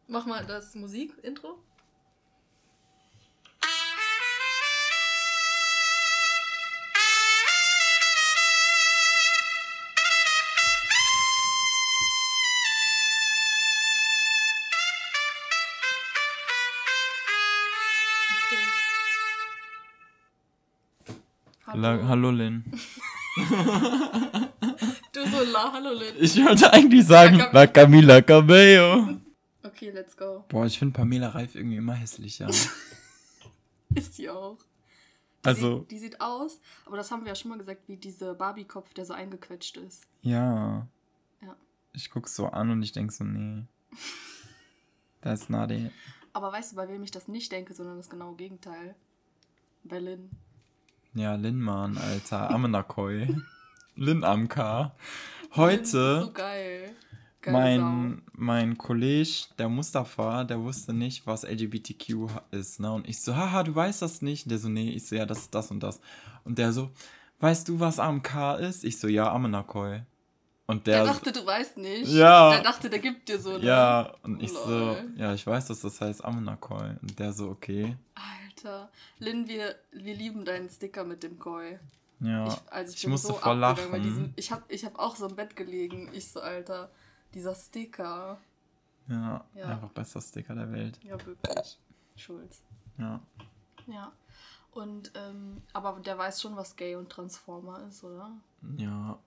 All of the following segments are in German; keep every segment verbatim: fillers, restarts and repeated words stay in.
Mach mal das Musik-Intro. Hallo, La, hallo Lynn. Du so, la, hallo Lynn. Ich wollte eigentlich sagen, La, La Camila Cabello. Okay, let's go. Boah, ich finde Pamela Reif irgendwie immer hässlicher. Ist sie auch. Die also. Sieht, die sieht aus, aber das haben wir ja schon mal gesagt, wie dieser Barbie-Kopf, der so eingequetscht ist. Ja. Ja. Ich guck's so an und ich denk so, nee. Das ist not it. Aber weißt du, bei wem ich das nicht denke, sondern das genaue Gegenteil? Bei Lynn. Ja, Lynn, Mann, Alter. Amenakoi. Lynn Amka. Heute. Lynn ist so geil. Mein, mein Kollege, der Mustafa, der wusste nicht, was L G B T Q ist, ne? Und ich so, haha, du weißt das nicht? Der so, nee. Ich so, ja, das ist das und das. Und der so, weißt du, was A M K ist? Ich so, ja, Amenakoi. Und der, der dachte, du weißt nicht. Ja. Der dachte, der gibt dir so, ne? Ja, und ich Lol. so, ja, ich weiß, dass das heißt Amenakoi. Und der so, okay. Alter. Lynn, wir, wir lieben deinen Sticker mit dem Koi. Ja, ich, also ich, ich bin musste so voll lachen. Weil diesen, ich habe ich hab auch so im Bett gelegen. Ich so, Alter, dieser Sticker. Ja, ja, einfach bester Sticker der Welt. Ja, wirklich. Schulz. Ja. Ja. Und, ähm, aber der weiß schon, was Gay und Transformer ist, oder? Ja.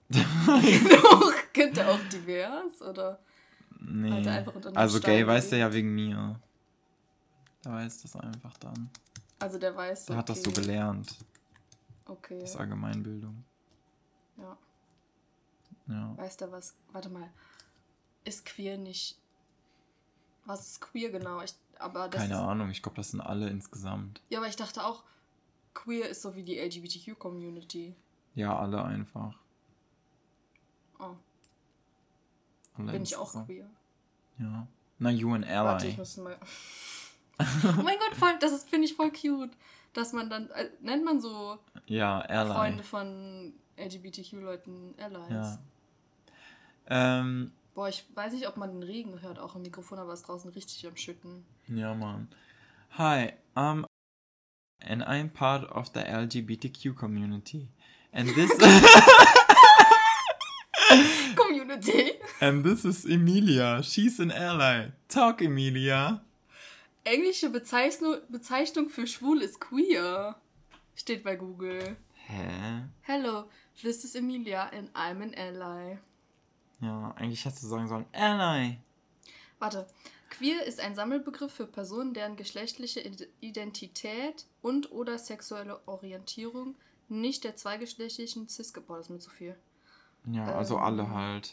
Kennt er auch divers, oder? Nee. Hat er einfach unter also Stein Gay weiß gelegt? der ja wegen mir. Der weiß das einfach dann. Also der weiß so, Der hat okay. das so gelernt. Okay. Das ist Allgemeinbildung. Ja. Ja. Weiß der was? Warte mal. Ist queer nicht... Was ist queer genau? Ich, aber das Keine ist... Ahnung, ich glaube, das sind alle insgesamt. Ja, aber ich dachte auch, queer ist so wie die L G B T Q-Community. Ja, alle einfach. Oh. Alle Bin ich auch insgesamt. queer? Ja. Na, you an ally. Warte, ich muss mal... Oh mein Gott, voll, das finde ich voll cute. Dass man dann... Äh, nennt man so... Ja, ally. Freunde von L G B T Q-Leuten Allies. Ja. Ähm... Boah, ich weiß nicht, ob man den Regen hört, auch im Mikrofon, aber es ist draußen richtig am Schütten. Ja, Mann. Hi, I'm and I'm part of the L G B T Q community. And this Community. And this is Emilia. She's an ally. Talk, Emilia. Englische Bezeichnung, Bezeichnung für schwul ist queer. Steht bei Google. Hä? Hello, this is Emilia and I'm an ally. Ja, eigentlich hättest du sagen sollen, ally. Warte. Queer ist ein Sammelbegriff für Personen, deren geschlechtliche Identität und oder sexuelle Orientierung nicht der zweigeschlechtlichen cis... Boah, das ist mir zu viel. Ja, also ähm, alle halt.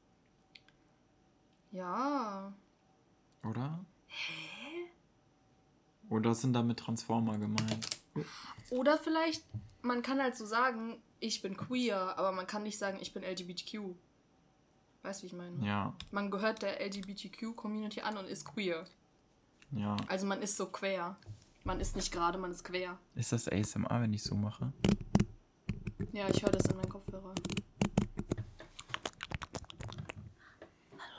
Ja. Oder? Hä? Oder sind damit Transformer gemeint? Oder vielleicht, man kann halt so sagen, ich bin queer, aber man kann nicht sagen, ich bin L G B T Q. Weißt du, wie ich meine? Ja. Man gehört der L G B T Q-Community an und ist queer. Ja. Also man ist so quer. Man ist nicht gerade, man ist quer. Ist das A S M R, wenn ich so mache? Ja, ich höre das in meinen Kopfhörer. Hallo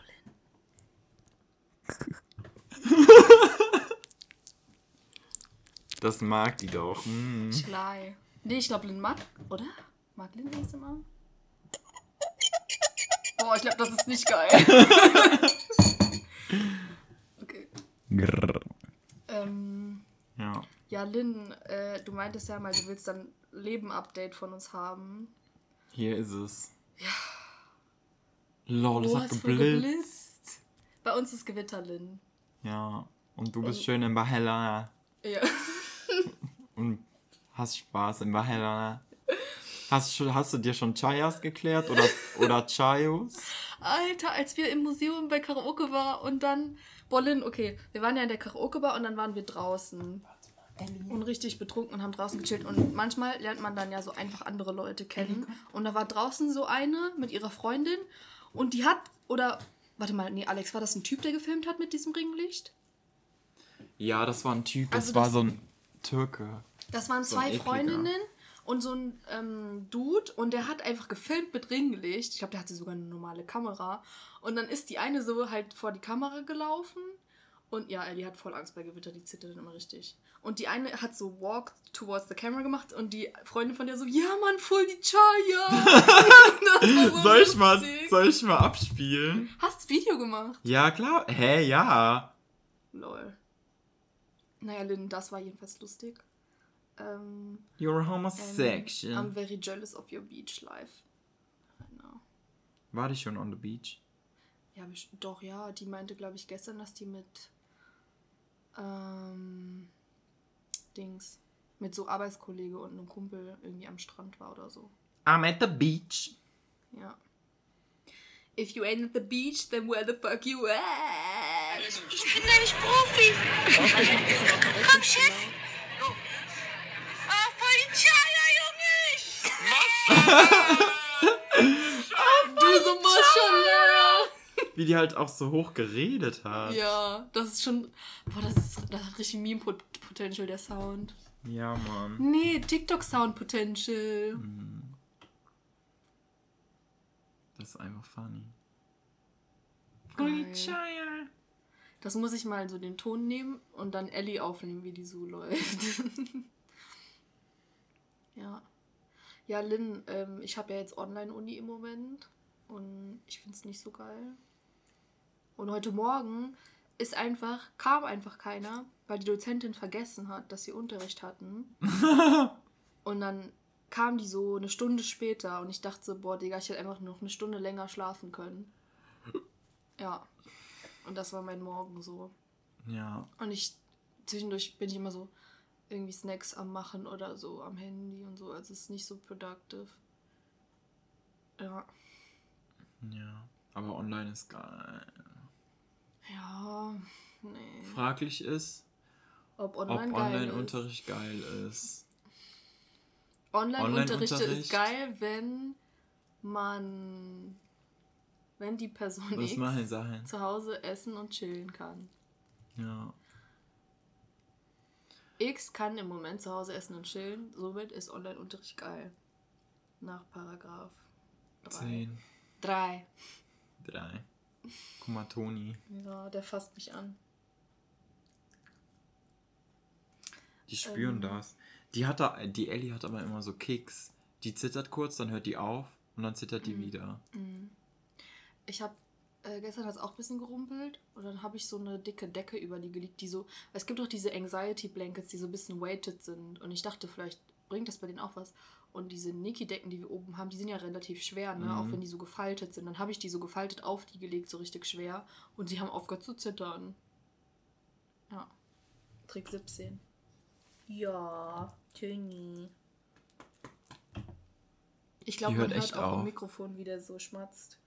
Lynn. Das mag die doch. Hm. Schlei. Nee, ich glaube Lynn mag, oder? Mag Lynn A S M R? Boah, ich glaube, das ist nicht geil. Okay. Grrr. Ähm, Ja. ja, Lynn, äh, du meintest ja mal, du willst dann Leben-Update von uns haben. Hier ist es. Ja. Lol, Oh, es hat hat's voll geblitzt. geblitzt. Bei uns ist Gewitter, Lynn. Ja. Und du bist Und- schön in Bahella. Ja. Und hast Spaß in Bahella. Hast, du- hast du dir schon Chayas geklärt? Oder, oder Chayos? Alter, als wir im Museum bei Karaoke waren und dann... Boah, Lynn, okay, wir waren ja in der Karaoke-Bar und dann waren wir draußen. Und richtig betrunken und haben draußen gechillt. Und manchmal lernt man dann ja so einfach andere Leute kennen. Und da war draußen so eine mit ihrer Freundin. Und die hat... Oder... Warte mal, nee, Alex, war das ein Typ, der gefilmt hat mit diesem Ringlicht? Ja, das war ein Typ. Das Also war das- so ein Türke. Das waren So ein zwei ekliger. Freundinnen und so ein ähm, Dude und der hat einfach gefilmt mit Ringlicht. Ich glaube, der hatte sogar eine normale Kamera. Und dann ist die eine so halt vor die Kamera gelaufen Und ja, Ellie hat voll Angst bei Gewitter, die zittert dann immer richtig. Und die eine hat so Walk towards the camera gemacht und die Freundin von der so, ja Mann, voll die Chaya. so soll, ich mal, soll ich mal abspielen? Hast du Video gemacht? Ja, klar. Hä, ja. Lol. Naja, Lynn, das war jedenfalls lustig. Ähm, You're homosexual. I'm very jealous of your beach life. I know. War die schon on the beach? Ja, doch, ja. Die meinte, glaube ich, gestern, dass die mit ähm, Dings, mit so Arbeitskollege und einem Kumpel irgendwie am Strand war oder so. I'm at the beach. Ja. If you ain't at the beach, then where the fuck you at? Ich bin da nicht Profi. Komm, Chef. Oh, voll die Chaya, Junge. Du so Maschallah. Wie die halt auch so hoch geredet hat. Ja, das ist schon... Boah, das, ist, das hat richtig Meme-Potential, der Sound. Ja, Mann. Nee, TikTok-Sound-Potential. Hm. Das ist einfach funny. Geil. Das muss ich mal so den Ton nehmen und dann Ellie aufnehmen, wie die so läuft. Ja. Ja, Lynn, ähm, ich habe ja jetzt Online-Uni im Moment und ich finde es nicht so geil. Und heute Morgen ist einfach, kam einfach keiner, weil die Dozentin vergessen hat, dass sie Unterricht hatten. Und dann kam die so eine Stunde später und ich dachte so, boah, Digga, ich hätte einfach noch eine Stunde länger schlafen können. Ja. Und das war mein Morgen so. Ja. Und ich, zwischendurch bin ich immer so irgendwie Snacks am Machen oder so am Handy und so. Also es ist nicht so productive. Ja. Ja. Aber online ist geil. Ja, nee. Fraglich ist, ob Online ob geil Online-Unterricht geil ist. Online-Unterricht Online-Unterricht ist geil, wenn man, wenn die Person Was X machen Sachen? zu Hause essen und chillen kann. Ja. X kann im Moment zu Hause essen und chillen, somit ist Online-Unterricht geil. Nach Paragraph drei. Zehn. Drei. Drei. Guck mal, Toni. Ja, der fasst mich an. Die spüren Ähm. das. Die hat da, die Ellie hat aber immer so Kicks. Die zittert kurz, dann hört die auf und dann zittert die Mhm. wieder. Ich habe äh, gestern hat es auch ein bisschen gerumpelt und dann habe ich so eine dicke Decke über die gelegt, die so, es gibt doch diese Anxiety Blankets, die so ein bisschen weighted sind und ich dachte, vielleicht bringt das bei denen auch was. Und diese Niki-Decken, die wir oben haben, die sind ja relativ schwer, ne? Mhm. Auch wenn die so gefaltet sind. Dann habe ich die so gefaltet auf die gelegt, so richtig schwer. Und sie haben aufgehört zu zittern. Ja. Trick siebzehn. Ja, Toni. Ich glaube, Die man hört hört echt auch auf. im Mikrofon, wie der so schmatzt.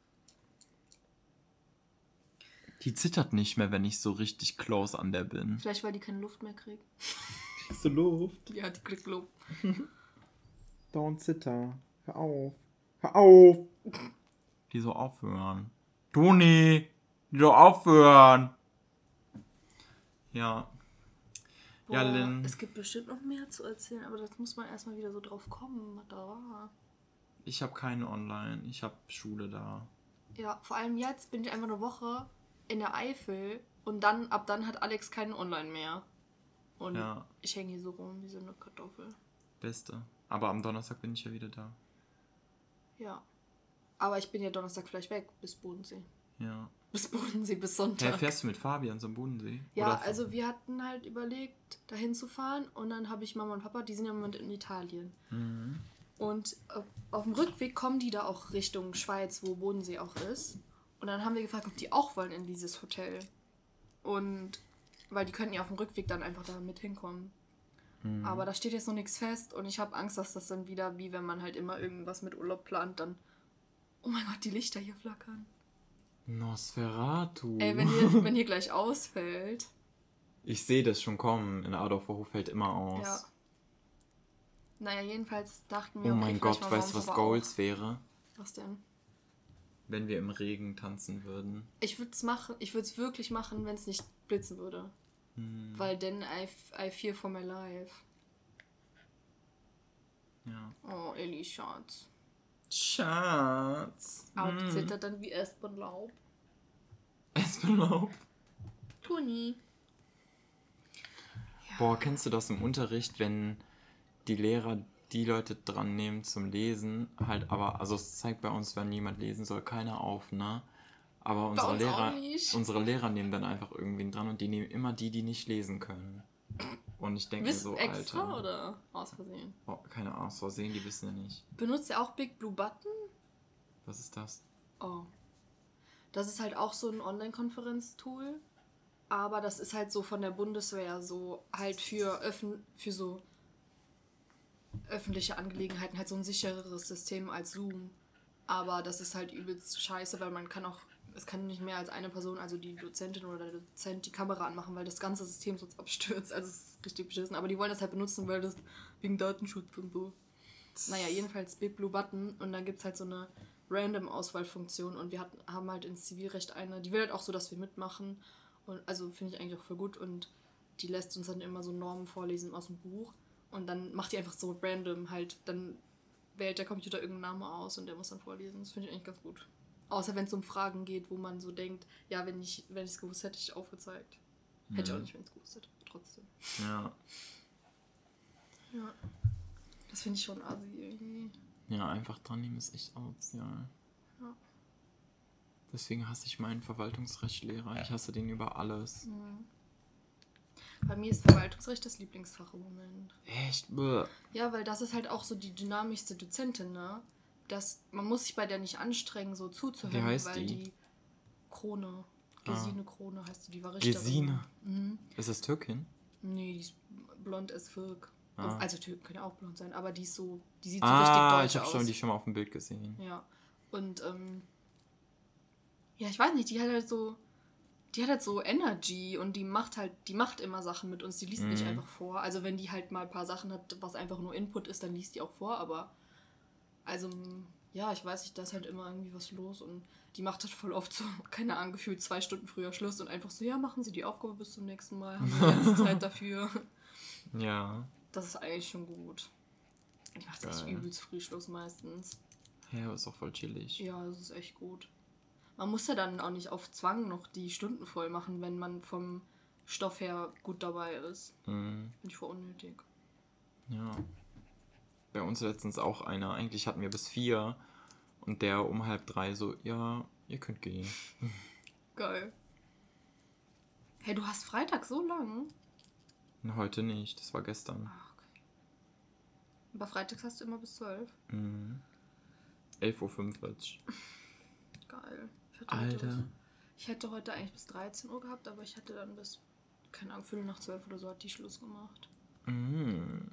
Die zittert nicht mehr, wenn ich so richtig close an der bin. Vielleicht, weil die keine Luft mehr kriegt. Kriegst du Luft? Ja, die kriegt Luft. Don't zitter. Hör auf. Hör auf. Die so aufhören. Toni, die so aufhören. Ja. Ja, Boah, Lynn. es gibt bestimmt noch mehr zu erzählen, aber das muss man erstmal wieder so drauf kommen, was da war. Ich habe keine Online. Ich habe Schule da. Ja, vor allem jetzt bin ich einfach eine Woche in der Eifel und dann, ab dann hat Alex keinen Online mehr. Und Ja. ich hänge hier so rum wie so eine Kartoffel. Beste. Aber am Donnerstag bin ich ja wieder da. Ja. Aber ich bin ja Donnerstag vielleicht weg, bis Bodensee. Ja. Bis Bodensee, bis Hey, Sonntag. fährst du mit Fabian zum Bodensee? Ja, Oder also wir hatten halt überlegt, dahin zu fahren und dann habe ich Mama und Papa, die sind ja im Moment in Italien. Mhm. Und äh, auf dem Rückweg kommen die da auch Richtung Schweiz, wo Bodensee auch ist. Und dann haben wir gefragt, ob die auch wollen in dieses Hotel. Und weil die könnten ja auf dem Rückweg dann einfach da mit hinkommen. Mhm. Aber da steht jetzt noch nichts fest und ich habe Angst, dass das dann wieder, wie wenn man halt immer irgendwas mit Urlaub plant, dann, oh mein Gott, die Lichter hier flackern. Nosferatu. Ey, wenn hier, wenn hier gleich ausfällt. Ich sehe das schon kommen. In Adolfer Hof fällt immer aus. Ja. Naja, jedenfalls dachten wir, Oh okay, mein vielleicht Gott, mal weißt du, morgen was aber Goals wäre? auch. Was denn? Wenn wir im Regen tanzen würden. Ich würde es machen, ich würde es wirklich machen, wenn es nicht blitzen würde. Hm. Weil then I, I fear for my life. Ja. Oh, Ellie, Schatz. Schatz. Aber die Hm. zittert dann wie Espenlaub. Espenlaub. Toni. Boah, kennst du das im Unterricht, wenn die Lehrer die Leute dran nehmen zum Lesen, halt aber, also es zeigt bei uns, wenn jemand lesen soll, keiner auf, ne? Aber unsere uns auch Lehrer, nicht. unsere Lehrer nehmen dann einfach irgendwen dran und die nehmen immer die, die nicht lesen können. Und ich denke mir Wissen so, extra Alter. oder aus Versehen? Oh, keine Ahnung, aus Versehen, die wissen ja nicht. Benutzt ihr auch Big Blue Button? Was ist das? Oh. Das ist halt auch so ein Online-Konferenz-Tool. Aber das ist halt so von der Bundeswehr so halt für, öffn für so öffentliche Angelegenheiten halt so ein sichereres System als Zoom. Aber das ist halt übelst scheiße, weil man kann auch, es kann nicht mehr als eine Person, also die Dozentin oder der Dozent, die Kamera anmachen, weil das ganze System sonst abstürzt. Also es ist richtig beschissen. Aber die wollen das halt benutzen, weil das wegen Datenschutz und so. Naja, jedenfalls Big Blue Button und dann gibt es halt so eine Random-Auswahlfunktion und wir hatten, haben halt ins Zivilrecht eine, die will halt auch so, dass wir mitmachen. Und also finde ich eigentlich auch voll gut und die lässt uns dann immer so Normen vorlesen aus dem Buch und dann macht die einfach so random halt, dann wählt der Computer irgendeinen Namen aus und der muss dann vorlesen. Das finde ich eigentlich ganz gut. Außer wenn es um Fragen geht, wo man so denkt, ja, wenn ich wenn ich es gewusst hätte, hätte ich aufgezeigt. Mhm. Hätte ich auch nicht, wenn ich es gewusst hätte, trotzdem. Ja. Ja. Das finde ich schon assi irgendwie. Ja, einfach dran nehmen ist echt asozial. Ja. Deswegen hasse ich meinen Verwaltungsrechtslehrer. Ich hasse den über alles. Mhm. Bei mir ist Verwaltungsrecht das Lieblingsfach im Moment. Echt? Bäh. Ja, weil das ist halt auch so die dynamischste Dozentin, ne? Das, man muss sich bei der nicht anstrengen, so zuzuhören, Wie heißt weil die? die Krone, Gesine ah. Krone heißt die, die war Richterin. Gesine? Mhm. Ist das Türkin? Nee, die ist blond as fuck. Ah. Also Türken können ja auch blond sein, aber die ist so, die sieht so ah, richtig deutsch aus. ich habe schon die schon mal auf dem Bild gesehen. Ja, und ähm, ja, ich weiß nicht, die hat halt so, die hat halt so Energy und die macht halt, die macht immer Sachen mit uns, die liest mhm. nicht einfach vor. Also wenn die halt mal ein paar Sachen hat, was einfach nur Input ist, dann liest die auch vor, aber also, ja, ich weiß nicht, da ist halt immer irgendwie was los und die macht halt voll oft so, keine Ahnung, gefühlt zwei Stunden früher Schluss und einfach so, ja, machen Sie die Aufgabe bis zum nächsten Mal, haben Sie die ganze Zeit dafür. Ja. Das ist eigentlich schon gut. Die macht echt übelst früh Schluss meistens. Ja, ist auch voll chillig. Ja, das ist echt gut. Man muss ja dann auch nicht auf Zwang noch die Stunden voll machen, wenn man vom Stoff her gut dabei ist. Mhm. Finde ich voll unnötig. Ja. Bei uns letztens auch einer. Eigentlich hatten wir bis vier und der um halb drei so, ja, ihr könnt gehen. Geil. Hey, du hast Freitag so lang? Heute nicht, das war gestern. Ach, okay. Aber freitags hast du immer bis zwölf? Mhm. elf Uhr fünfundvierzig. Geil. Ich Alter. Heute, ich hätte heute eigentlich bis dreizehn Uhr gehabt, aber ich hatte dann bis, keine Ahnung, Viertel nach zwölf oder so hat die Schluss gemacht. Mhm.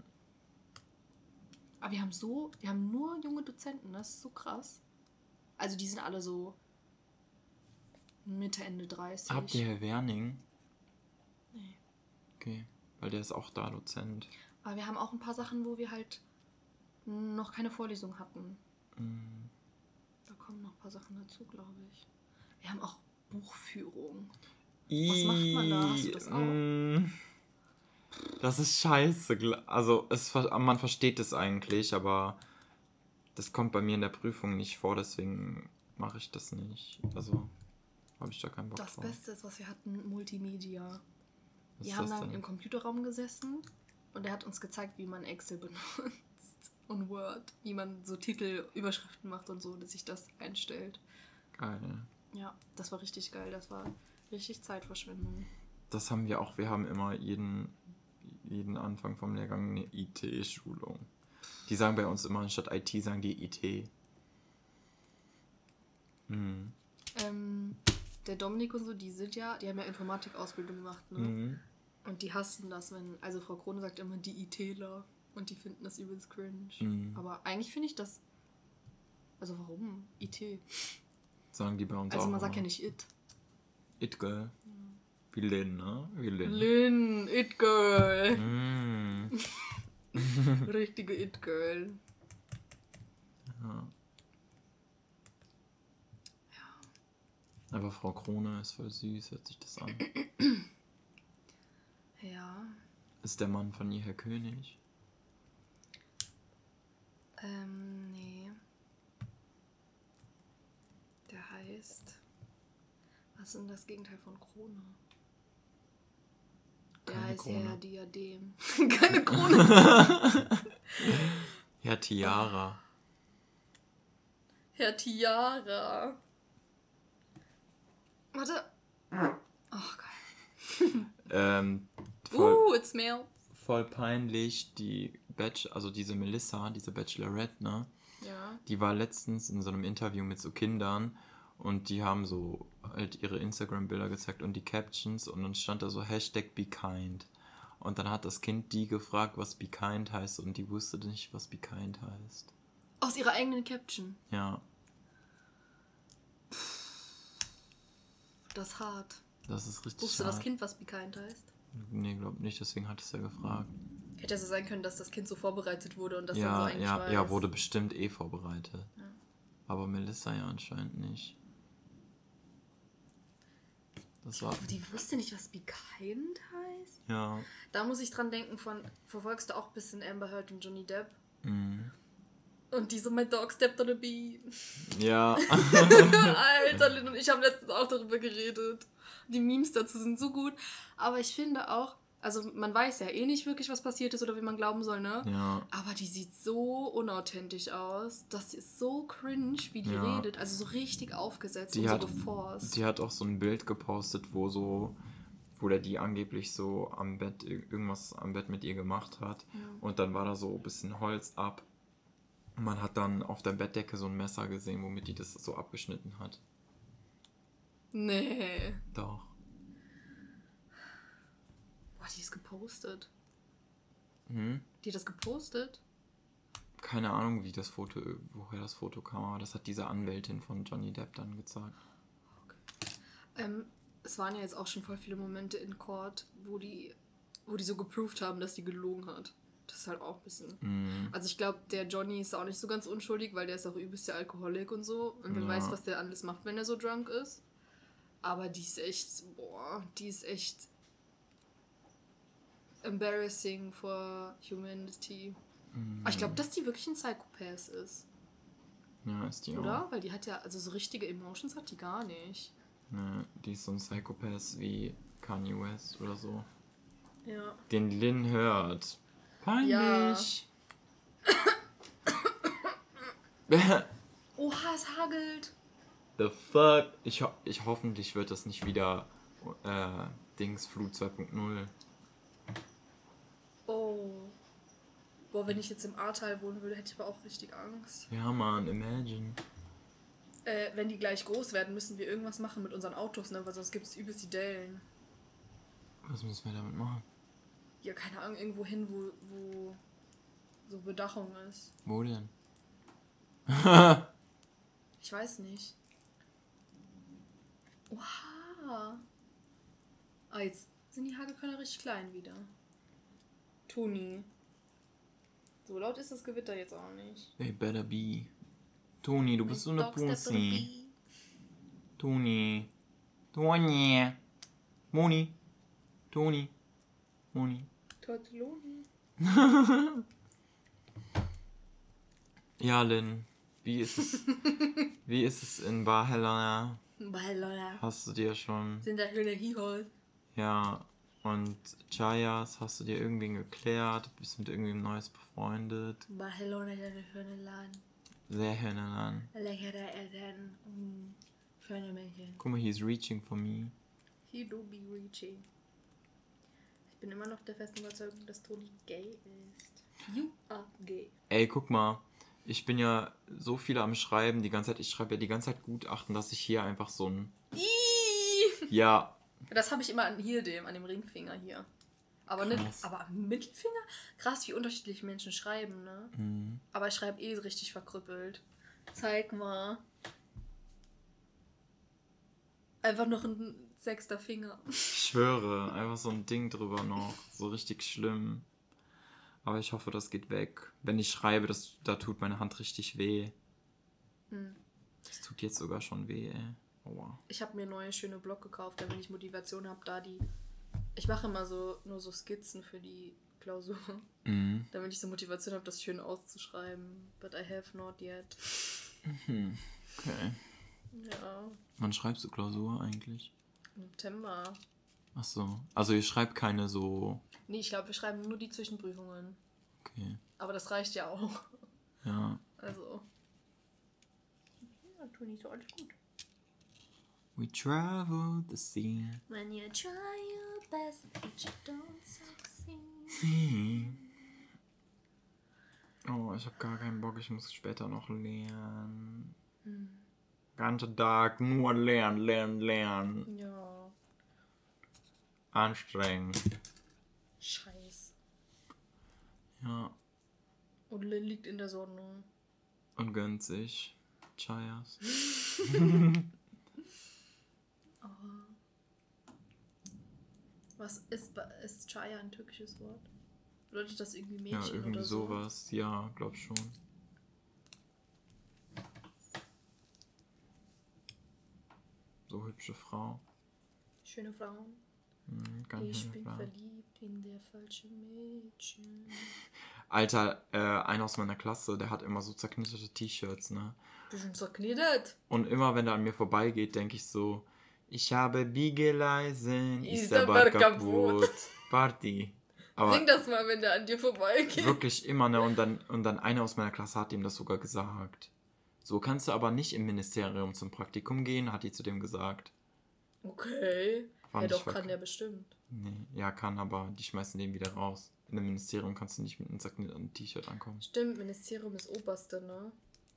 Aber wir haben so, wir haben nur junge Dozenten, das ist so krass. Also die sind alle so Mitte, Ende dreißig. Habt ihr Herr Werning? Nee. Okay, weil der ist auch da Dozent. Aber wir haben auch ein paar Sachen, wo wir halt noch keine Vorlesung hatten. Mhm. Da kommen noch ein paar Sachen dazu, glaube ich. Wir haben auch Buchführung. I- Was macht man da? Hast du das auch? Mm. Das ist scheiße. Also es, man versteht es eigentlich, aber das kommt bei mir in der Prüfung nicht vor, deswegen mache ich das nicht. Also habe ich da keinen Bock Das drauf. Beste ist, was wir hatten, Multimedia. Was Wir ist haben das dann denn? im Computerraum gesessen und er hat uns gezeigt, wie man Excel benutzt und Word, wie man so Titel, Überschriften macht und so, dass sich das einstellt. Geil. Ja, das war richtig geil. Das war richtig Zeitverschwendung. Das haben wir auch. Wir haben immer jeden, jeden Anfang vom Lehrgang eine I T-Schulung. Die sagen bei uns immer, anstatt I T sagen die I T. Mhm. Ähm, der Dominik und so, die sind ja, die haben ja Informatikausbildung gemacht, ne? Mhm. Und die hassen das, wenn, also Frau Krone sagt immer die ITler und die finden das übelst cringe. Mhm. Aber eigentlich finde ich das, also warum? I T. Sagen die bei uns Also auch. man sagt immer. ja nicht It. It Girl. Wie Lynn, ne? Wie Lynn. Lynn, It Girl. Mm. Richtige It Girl. Ja. Aber Frau Krone ist voll süß, hört sich das an. Ja. Ist der Mann von ihr Herr König? Ähm, nee. Der heißt. Was ist denn das Gegenteil von Krone? Der Keine heißt Krone. Herr Diadem. Keine Krone. Herr Tiara. Herr Tiara. Warte. Oh, geil. Ähm, voll, Uh, it's Mel. voll peinlich, die Batch, also diese Melissa, diese Bachelorette, ne? Ja. Die war letztens in so einem Interview mit so Kindern und die haben so halt ihre Instagram-Bilder gezeigt und die Captions und dann stand da so Hashtag Be Kind. Und dann hat das Kind die gefragt, was Be Kind heißt und die wusste nicht, was Be Kind heißt. Aus ihrer eigenen Caption. Ja, Das ist hart. das ist richtig Wusste hart. das Kind, was Be Kind heißt? Nee, glaub nicht, deswegen hat es ja gefragt. Hätte ja so sein können, dass das Kind so vorbereitet wurde und das dann so Ja, eigentlich ja, weiß. ja, wurde bestimmt eh vorbereitet. Ja. Aber Melissa ja anscheinend nicht. Das war, Aber die wusste nicht, was Be Kind heißt? ja, Da muss ich dran denken von, verfolgst du auch ein bisschen Amber Heard und Johnny Depp? mhm. Und die so, my dog stepped on a bee. Ja, Alter, Lynn und ich haben letztens auch darüber geredet. Die Memes dazu sind so gut. Aber ich finde auch, also man weiß ja eh nicht wirklich, was passiert ist oder wie man glauben soll, ne? ja, Aber die sieht so unauthentisch aus. Das ist so cringe, wie die Ja. redet. Also so richtig aufgesetzt Die und hat- so geforst. die hat auch so ein Bild gepostet, wo so, wo der die angeblich so am Bett, ir- irgendwas am Bett mit ihr gemacht hat. Ja. Und dann war da so ein bisschen Holz ab. Und man hat dann auf der Bettdecke so ein Messer gesehen, womit die das so abgeschnitten hat. Nee. Doch. Boah, die ist gepostet. Hm? Die hat das gepostet? Keine Ahnung, wie das Foto, woher das Foto kam, aber das hat diese Anwältin von Johnny Depp dann gezeigt. Ähm, es waren ja jetzt auch schon voll viele Momente in Court, wo die, wo die so geproved haben, dass die gelogen hat. Das ist halt auch ein bisschen... Mhm. Also ich glaube, der Johnny ist auch nicht so ganz unschuldig, weil der ist auch übelst der Alkoholik und so. Und wer Ja. weiß, was der alles macht, wenn er so drunk ist. Aber die ist echt, boah, die ist echt embarrassing for humanity. Mhm. Aber ich glaube, dass die wirklich ein Psychopath ist, Ja, ist die oder? auch. Weil die hat ja, also so richtige Emotions hat die gar nicht. Ne, die ist so ein Psychopath wie Kanye West oder so. Ja. Den Lin hört. Peinlich. Oha, es hagelt. The fuck? Ich, ho ich hoffentlich wird das nicht wieder äh, Dings Flut zwei Punkt null. Oh. Boah, wenn ich jetzt im Ahrtal wohnen würde, hätte ich aber auch richtig Angst. Ja, man, imagine. Äh, wenn die gleich groß werden, müssen wir irgendwas machen mit unseren Autos, ne? Weil sonst gibt es übelst die Dellen. Was müssen wir damit machen? Ja, keine Ahnung, irgendwo hin, wo, wo so Bedachung ist. Wo denn? Ich weiß nicht. Oha. Ah, jetzt sind die Hagelkörner richtig klein wieder. Toni. So laut ist das Gewitter jetzt auch nicht. They better be. Toni, du bist so eine Dog stepped on a Pussy. bee. Toni. Toni. Moni. Toni. Moni. Tortelloni. Ja, Lynn. Wie ist es? Wie ist es in Barcelona? Ballona. Hast du dir schon... Sind da schöne Hihos? Ja, und Chayas, hast du dir irgendwen geklärt? Bist mit irgendwem Neues befreundet? Barcelona ist eine schöne Land. Sehr Hönnelan. Leckere Essen. Mm. Schöne Mädchen. Guck mal, he's reaching for me. He do be reaching. Ich bin immer noch der festen Überzeugung, dass Toni gay ist. You are gay. Ey, guck mal. Ich bin ja so viel am Schreiben die ganze Zeit. Ich schreibe ja die ganze Zeit Gutachten, dass ich hier einfach so ein... Ih! Ja, Das habe ich immer an hier dem, an dem Ringfinger hier. Aber nicht, Krass. aber am Mittelfinger? Krass, wie unterschiedlich Menschen schreiben, ne? mhm. Aber ich schreibe eh richtig verkrüppelt. Zeig mal. Einfach noch ein sechster Finger. Ich schwöre, einfach so ein Ding drüber noch. So richtig schlimm. Aber ich hoffe, das geht weg. Wenn ich schreibe, das, da tut meine Hand richtig weh. Hm. Das tut jetzt sogar schon weh, ey. Aua. Ich habe mir neue schöne Block gekauft, damit ich Motivation habe, da die... Ich mache immer so nur so Skizzen für die Klausur, Mhm. damit ich so Motivation habe, das schön auszuschreiben. But I have not yet. Mhm. Okay. Ja, Wann schreibst du Klausur eigentlich? im September. Ach so. Also ihr schreibt keine so... Nee, ich glaube, wir schreiben nur die Zwischenprüfungen. Okay. Aber das reicht ja auch. Ja. Also. Ja, tue nicht so alles gut. We travel the sea. When you try your best, but you don't succeed. Hm. Oh, ich habe gar keinen Bock. Ich muss später noch lernen. Hm. Ganze Tag nur lernen, lernen, lernen. Ja. Anstrengend. Scheiß. Ja. Und Lynn liegt in der Sonne. Und gönnt sich Chayas. Oh. Was ist, ist Chaya ein türkisches Wort? Bedeutet das irgendwie Mädchen Ja, irgendwie oder so? sowas. Ja, glaub schon. So hübsche Frau. Schöne Frauen. Hm, ganz Ich schöne bin Frau. verliebt in der falsche Mädchen. Alter, äh, einer aus meiner Klasse, der hat immer so zerknitterte T-Shirts, ne? Bisschen zerknittert. Und immer wenn er an mir vorbeigeht, denke ich so, ich habe Biegeleisen, ist, Ist aber aber kaputt. kaputt. Party. Aber Sing das mal, wenn der an dir vorbeigeht. wirklich immer, ne? Und dann, und dann einer aus meiner Klasse hat ihm das sogar gesagt. So kannst du aber nicht im Ministerium zum Praktikum gehen, hat die zu dem gesagt. Okay. Fand Ja, ich doch, verk- kann der bestimmt. Nee, ja, kann, aber die schmeißen den wieder raus. In dem Ministerium kannst du nicht mit einem zerknitterten T-Shirt ankommen. Stimmt, Ministerium ist Oberste, ne?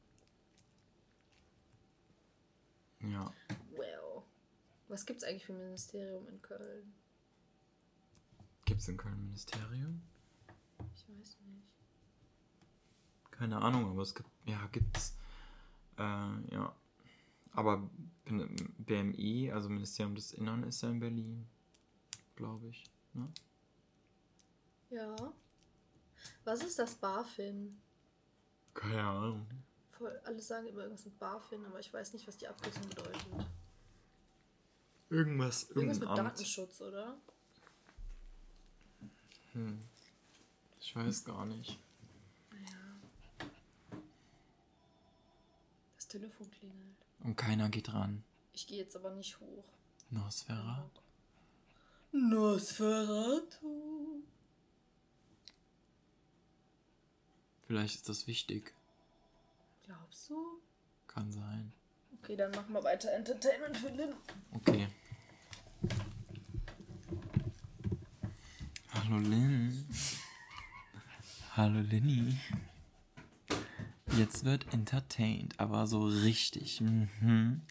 Ja. Well. Was gibt's eigentlich für ein Ministerium in Köln? Gibt's in Köln ein Ministerium? Ich weiß nicht. Keine Ahnung, aber es gibt, ja, gibt's. Äh, ja. Aber B M I, also Ministerium des Innern, ist ja in Berlin. Glaube ich. Ne? Ja. Was ist das BaFin? Keine Ahnung. Voll, alle sagen immer irgendwas mit BaFin, aber ich weiß nicht, was die Abkürzung bedeutet. Irgendwas, Irgendwas irgendein mit Amt. Datenschutz, oder? Hm. Ich weiß gar nicht. Ja. Das Telefon klingelt. Und keiner geht ran. Ich gehe jetzt aber nicht hoch. Nosferatu. Nosferatu. Vielleicht ist das wichtig. Glaubst du? Kann sein. Okay, dann machen wir weiter Entertainment für Lynn. Okay. Hallo Lynn. Hallo Linny. Jetzt wird entertained, aber so richtig. Mhm.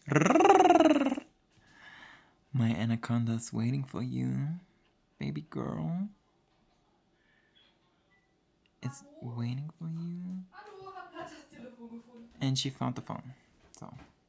My anaconda is waiting for you, baby girl. It's waiting for you. Hallo, hab grad das Telefon gefunden. And she found the phone. So.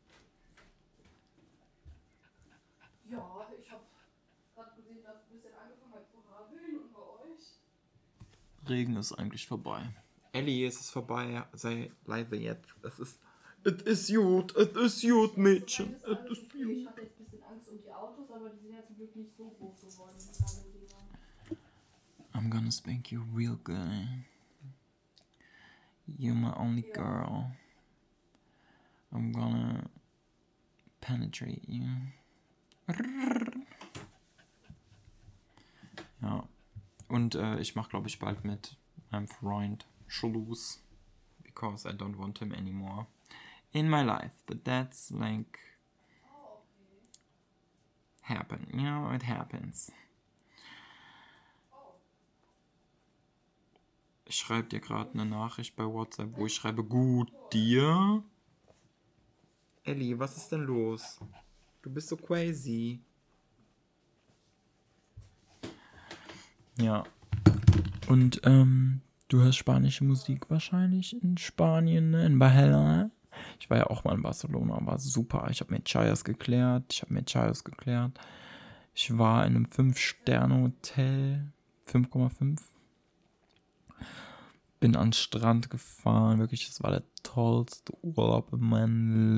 Ja, ich hab grad gesehen, dass ein bisschen angefangen hat zu hageln und bei euch. Regen ist eigentlich vorbei. Ellie, es ist vorbei. Sei leise jetzt. Es ist. Es ist gut. Es ist gut, Mädchen. Es ist Ich gut. hatte jetzt ein bisschen Angst um die Autos, aber die sind ja zum Glück nicht so groß geworden, die Hageldinger. I'm gonna spank you real good. You're my only girl. I'm gonna penetrate you. Ja. Und äh, ich mach, glaube ich, bald mit meinem Freund Schluss. Because I don't want him anymore in my life. But that's like happen. You know, it happens. Ich schreibe dir gerade eine Nachricht bei WhatsApp, wo ich schreibe, gut, dir? Ellie, was ist denn los? Du bist so crazy. Ja. Und, ähm, du hörst spanische Musik wahrscheinlich in Spanien, ne? In Barcelona. Ich war ja auch mal in Barcelona, war super. Ich habe mit Chayas geklärt, ich habe mit Chayas geklärt. Ich war in einem fünf Sterne Hotel, fünf Komma fünf. Bin an den Strand gefahren, wirklich, das war der tollste Urlaub in meinem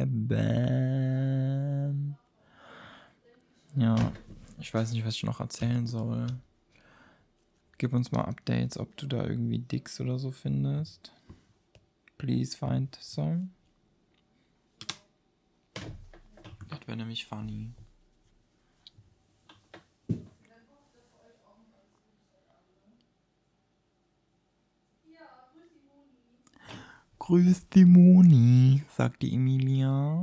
Leben. Ja, ich weiß nicht, was ich noch erzählen soll. Gib uns mal Updates, ob du da irgendwie Dicks oder so findest. Please find some. Das wäre nämlich funny. Grüß die Moni, sagt die Emilia.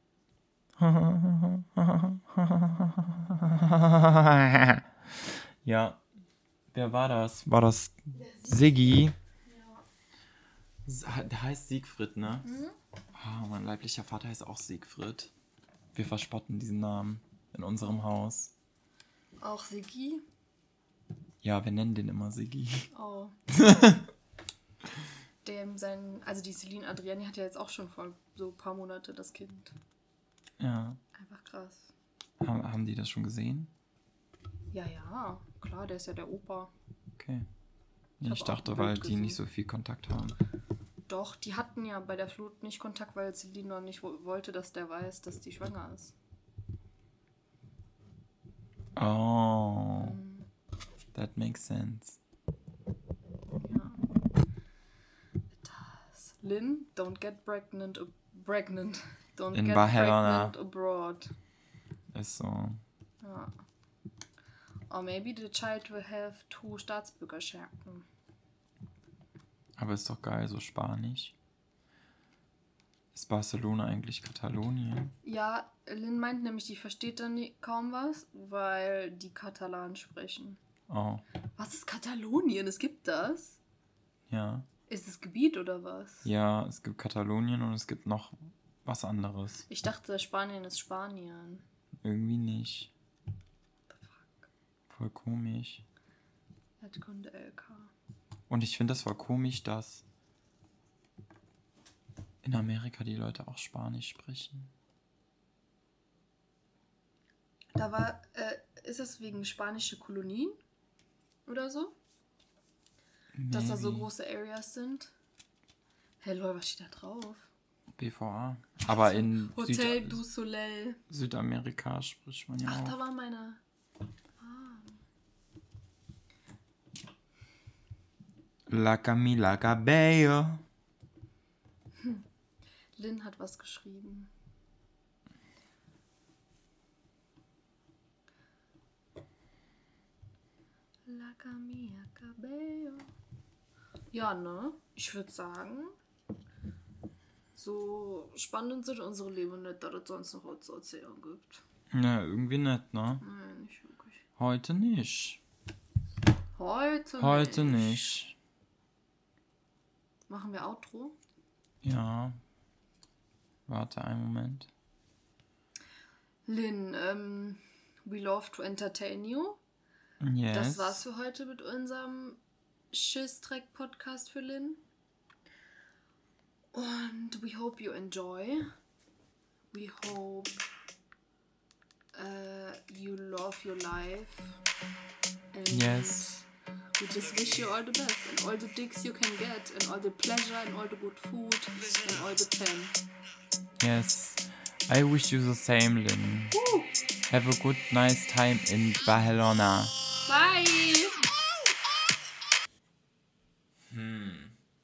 Ja, wer war das? War das Siggi? Ja. Der heißt Siegfried, ne? Mhm. Oh, mein leiblicher Vater heißt auch Siegfried. Wir verspotten diesen Namen in unserem Haus. Auch Siggi? Ja, wir nennen den immer Siggi. Oh. Dem sein, also die Celine Adriani hat ja jetzt auch schon vor so ein paar Monate das Kind. Ja. Einfach krass. Haben, haben die das schon gesehen? Ja, ja, klar, der ist ja der Opa. Okay. Ich, ich dachte, weil die gesehen. nicht so viel Kontakt haben. Doch, die hatten ja bei der Flut nicht Kontakt, weil Celine noch nicht wo- wollte, dass der weiß, dass die schwanger ist. Oh. Mhm. That makes sense. Ja. Das. Lynn, don't get pregnant, uh, pregnant. Don't In get Barcelona. pregnant abroad. Ist so. Ja. Or maybe the child will have two Staatsbürgerschaften. Aber ist doch geil, so Spanisch. Ist Barcelona eigentlich Katalonien? Ja, Lynn meint nämlich, die versteht dann nie, kaum was, weil die Katalan sprechen. Oh. Was ist Katalonien? Es gibt das? Ja. Ist es Gebiet oder was? Ja, es gibt Katalonien und es gibt noch was anderes. Ich dachte, Spanien ist Spanien. Irgendwie nicht. Voll komisch. Erdkunde L K. Und ich finde das voll komisch, dass in Amerika die Leute auch Spanisch sprechen. Da war, äh, ist das wegen spanische Kolonien? Oder so? Maybe. Dass da so große Areas sind? Hey Leute, was steht da drauf? B V A. Aber in Hotel Süd- du Soleil. Südamerika spricht man ja Ach, auch. Ach, da war meine... La Camila Cabello. Hm. Lynn hat was geschrieben. La Camila Cabello. Ja, ne? Ich würde sagen, so spannend sind unsere Leben nicht, da es sonst noch was zu erzählen gibt. Ja, irgendwie nicht, ne? Nein, nicht wirklich. Heute nicht. Heute, Heute nicht. nicht. Machen wir Outro? Ja. Warte einen Moment. Lynn, ähm, we love to entertain you. Yes. Das war's für heute mit unserem Schiss-Dreck-Podcast für Lynn. Und we hope you enjoy. We hope uh, you love your life. And yes. we just wish you all the best. And all the dicks you can get. And all the pleasure. And all the good food. And all the pen. Yes. I wish you the same, Lynn. Woo. Have a good, nice time in Barcelona. Bye.